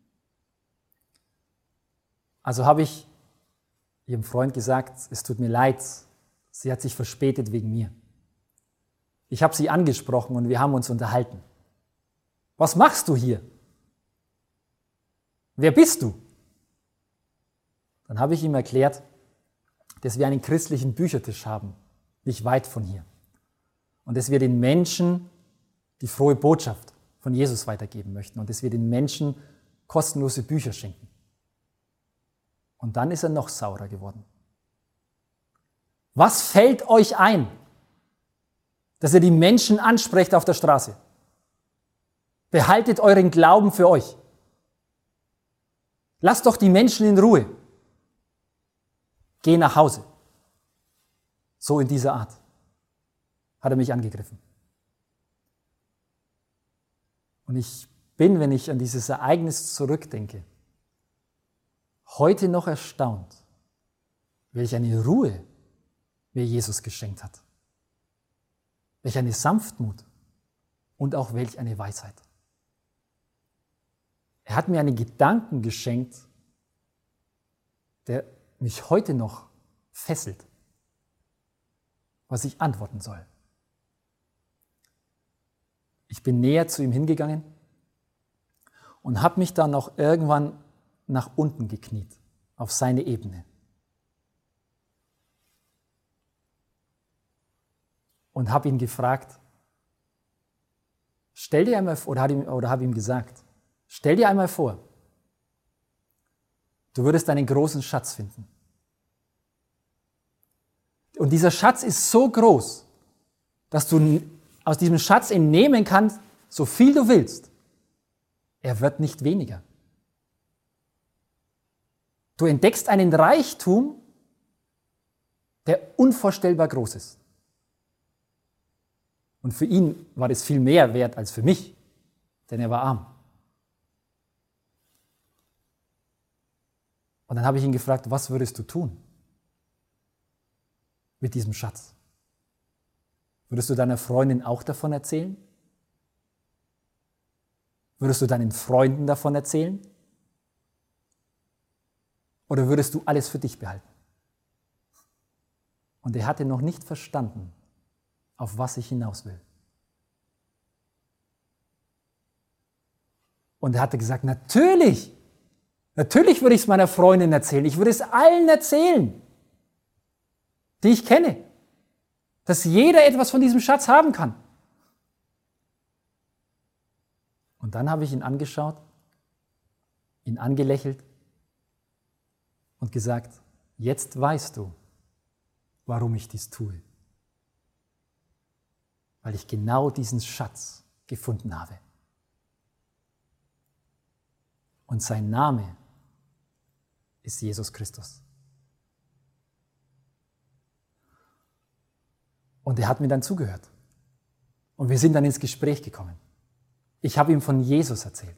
Also habe ich ihrem Freund gesagt, es tut mir leid, sie hat sich verspätet wegen mir. Ich habe sie angesprochen und wir haben uns unterhalten. Was machst du hier? Wer bist du? Dann habe ich ihm erklärt, dass wir einen christlichen Büchertisch haben, nicht weit von hier. Und dass wir den Menschen die frohe Botschaft von Jesus weitergeben möchten und dass wir den Menschen kostenlose Bücher schenken. Und dann ist er noch saurer geworden. Was fällt euch ein, dass ihr die Menschen ansprecht auf der Straße? Behaltet euren Glauben für euch. Lasst doch die Menschen in Ruhe. Geh nach Hause. So in dieser Art hat er mich angegriffen. Und ich bin, wenn ich an dieses Ereignis zurückdenke, heute noch erstaunt, welch eine Ruhe mir Jesus geschenkt hat. Welch eine Sanftmut und auch welch eine Weisheit. Er hat mir einen Gedanken geschenkt, der mich heute noch fesselt, was ich antworten soll. Ich bin näher zu ihm hingegangen und habe mich dann auch irgendwann nach unten gekniet, auf seine Ebene. Und habe ihn gefragt, stell dir einmal vor, oder habe ihm gesagt, stell dir einmal vor, du würdest einen großen Schatz finden. Und dieser Schatz ist so groß, dass du aus diesem Schatz entnehmen kannst, so viel du willst. Er wird nicht weniger. Du entdeckst einen Reichtum, der unvorstellbar groß ist. Und für ihn war das viel mehr wert als für mich, denn er war arm. Und dann habe ich ihn gefragt, was würdest du tun mit diesem Schatz? Würdest du deiner Freundin auch davon erzählen? Würdest du deinen Freunden davon erzählen? Oder würdest du alles für dich behalten? Und er hatte noch nicht verstanden, auf was ich hinaus will. Und er hatte gesagt, natürlich würde ich es meiner Freundin erzählen. Ich würde es allen erzählen, die ich kenne, dass jeder etwas von diesem Schatz haben kann. Und dann habe ich ihn angeschaut, ihn angelächelt und gesagt, jetzt weißt du, warum ich dies tue. Weil ich genau diesen Schatz gefunden habe. Und sein Name ist Jesus Christus. Und er hat mir dann zugehört. Und wir sind dann ins Gespräch gekommen. Ich habe ihm von Jesus erzählt.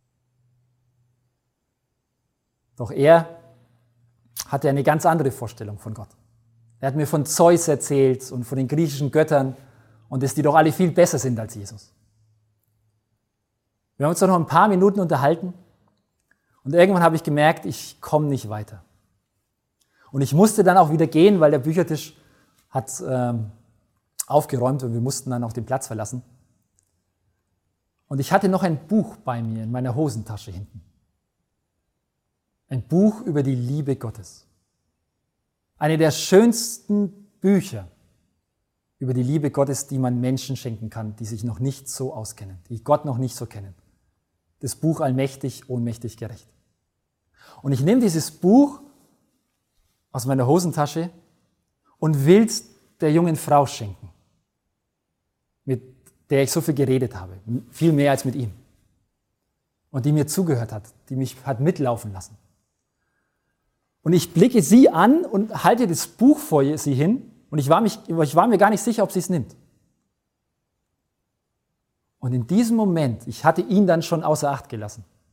Doch er hatte eine ganz andere Vorstellung von Gott. Er hat mir von Zeus erzählt und von den griechischen Göttern und dass die doch alle viel besser sind als Jesus. Wir haben uns dann noch ein paar Minuten unterhalten und irgendwann habe ich gemerkt, ich komme nicht weiter. Und ich musste dann auch wieder gehen, weil der Büchertisch hat aufgeräumt und wir mussten dann auch den Platz verlassen. Und ich hatte noch ein Buch bei mir in meiner Hosentasche hinten. Ein Buch über die Liebe Gottes. Eine der schönsten Bücher über die Liebe Gottes, die man Menschen schenken kann, die sich noch nicht so auskennen, die Gott noch nicht so kennen. Das Buch Allmächtig, Ohnmächtig, Gerecht. Und ich nehme dieses Buch aus meiner Hosentasche und will es der jungen Frau schenken, mit der ich so viel geredet habe, viel mehr als mit ihm. Und die mir zugehört hat, die mich hat mitlaufen lassen. Und ich blicke sie an und halte das Buch vor sie hin und ich war mir gar nicht sicher, ob sie es nimmt. Und in diesem Moment, ich hatte ihn dann schon außer Acht gelassen,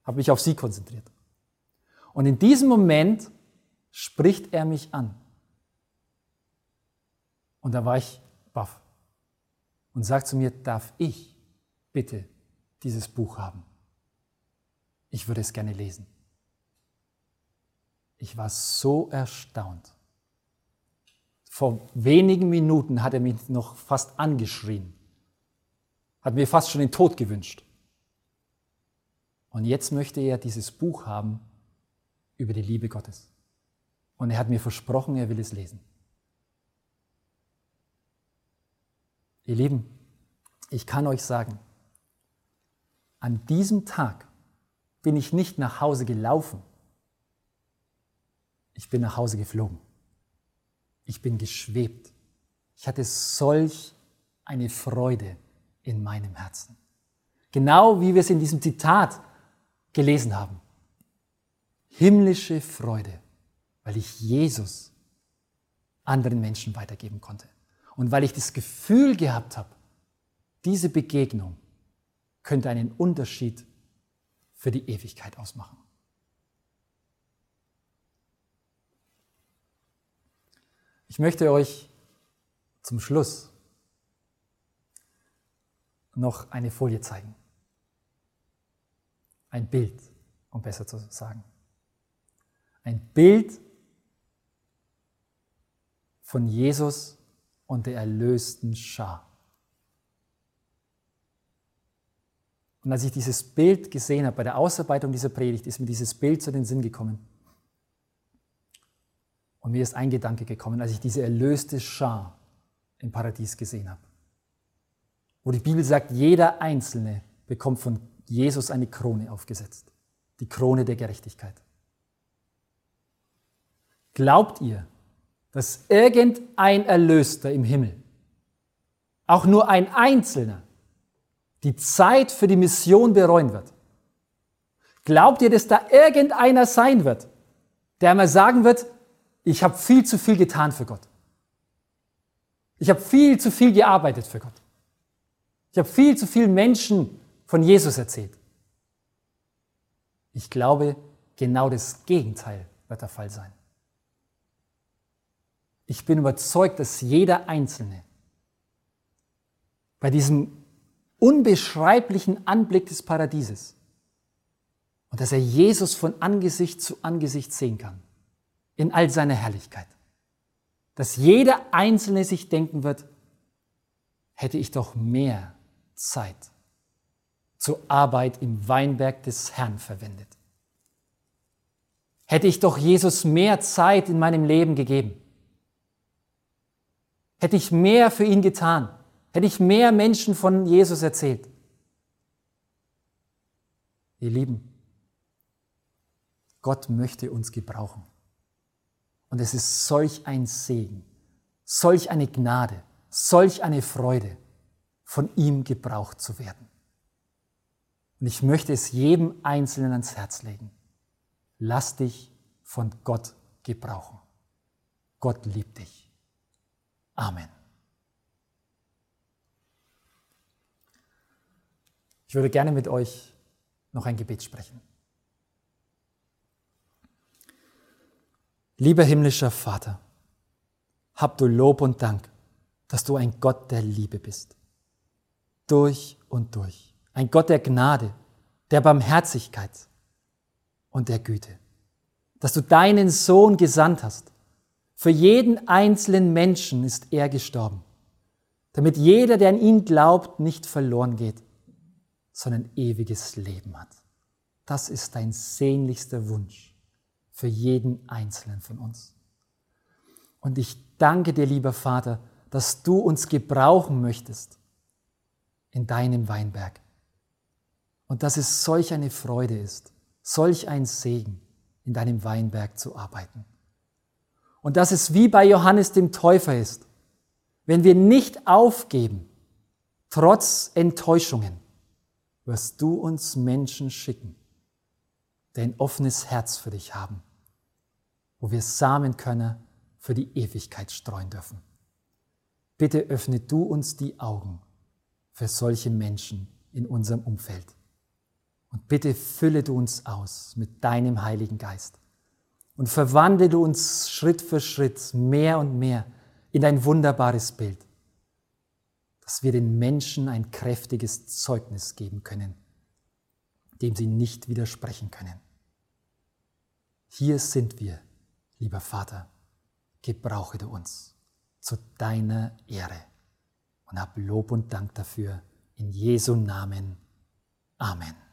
habe mich auf sie konzentriert. Und in diesem Moment spricht er mich an. Und da war ich baff und sagt zu mir, darf ich bitte dieses Buch haben? Ich würde es gerne lesen. Ich war so erstaunt. Vor wenigen Minuten hat er mich noch fast angeschrien, hat mir fast schon den Tod gewünscht. Und jetzt möchte er dieses Buch haben über die Liebe Gottes. Und er hat mir versprochen, er will es lesen. Ihr Lieben, ich kann euch sagen, an diesem Tag bin ich nicht nach Hause gelaufen. Ich bin nach Hause geflogen. Ich bin geschwebt. Ich hatte solch eine Freude in meinem Herzen. Genau wie wir es in diesem Zitat gelesen haben. Himmlische Freude, weil ich Jesus anderen Menschen weitergeben konnte. Und weil ich das Gefühl gehabt habe, diese Begegnung könnte einen Unterschied für die Ewigkeit ausmachen. Ich möchte euch zum Schluss noch eine Folie zeigen. Ein Bild, um besser zu sagen. Ein Bild von Jesus und der erlösten Schar. Und als ich dieses Bild gesehen habe, bei der Ausarbeitung dieser Predigt, ist mir dieses Bild zu den Sinn gekommen. Und mir ist ein Gedanke gekommen, als ich diese erlöste Schar im Paradies gesehen habe. Wo die Bibel sagt, jeder Einzelne bekommt von Jesus eine Krone aufgesetzt. Die Krone der Gerechtigkeit. Glaubt ihr, dass irgendein Erlöster im Himmel, auch nur ein Einzelner, die Zeit für die Mission bereuen wird? Glaubt ihr, dass da irgendeiner sein wird, der einmal sagen wird, ich habe viel zu viel getan für Gott. Ich habe viel zu viel gearbeitet für Gott. Ich habe viel zu vielen Menschen von Jesus erzählt. Ich glaube, genau das Gegenteil wird der Fall sein. Ich bin überzeugt, dass jeder Einzelne bei diesem unbeschreiblichen Anblick des Paradieses und dass er Jesus von Angesicht zu Angesicht sehen kann, in all seiner Herrlichkeit, dass jeder Einzelne sich denken wird, hätte ich doch mehr Zeit zur Arbeit im Weinberg des Herrn verwendet. Hätte ich doch Jesus mehr Zeit in meinem Leben gegeben. Hätte ich mehr für ihn getan. Hätte ich mehr Menschen von Jesus erzählt. Ihr Lieben, Gott möchte uns gebrauchen. Und es ist solch ein Segen, solch eine Gnade, solch eine Freude, von ihm gebraucht zu werden. Und ich möchte es jedem Einzelnen ans Herz legen. Lass dich von Gott gebrauchen. Gott liebt dich. Amen. Ich würde gerne mit euch noch ein Gebet sprechen. Lieber himmlischer Vater, hab du Lob und Dank, dass du ein Gott der Liebe bist. Durch und durch. Ein Gott der Gnade, der Barmherzigkeit und der Güte. Dass du deinen Sohn gesandt hast. Für jeden einzelnen Menschen ist er gestorben, damit jeder, der an ihn glaubt, nicht verloren geht, sondern ewiges Leben hat. Das ist dein sehnlichster Wunsch für jeden Einzelnen von uns. Und ich danke dir, lieber Vater, dass du uns gebrauchen möchtest in deinem Weinberg. Und dass es solch eine Freude ist, solch ein Segen, in deinem Weinberg zu arbeiten. Und dass es wie bei Johannes dem Täufer ist, wenn wir nicht aufgeben, trotz Enttäuschungen, wirst du uns Menschen schicken, die ein offenes Herz für dich haben, wo wir Samenkörner für die Ewigkeit streuen dürfen. Bitte öffne du uns die Augen für solche Menschen in unserem Umfeld. Und bitte fülle du uns aus mit deinem Heiligen Geist und verwandle du uns Schritt für Schritt mehr und mehr in dein wunderbares Bild, dass wir den Menschen ein kräftiges Zeugnis geben können, dem sie nicht widersprechen können. Hier sind wir, lieber Vater, gebrauche du uns zu deiner Ehre und hab Lob und Dank dafür in Jesu Namen. Amen.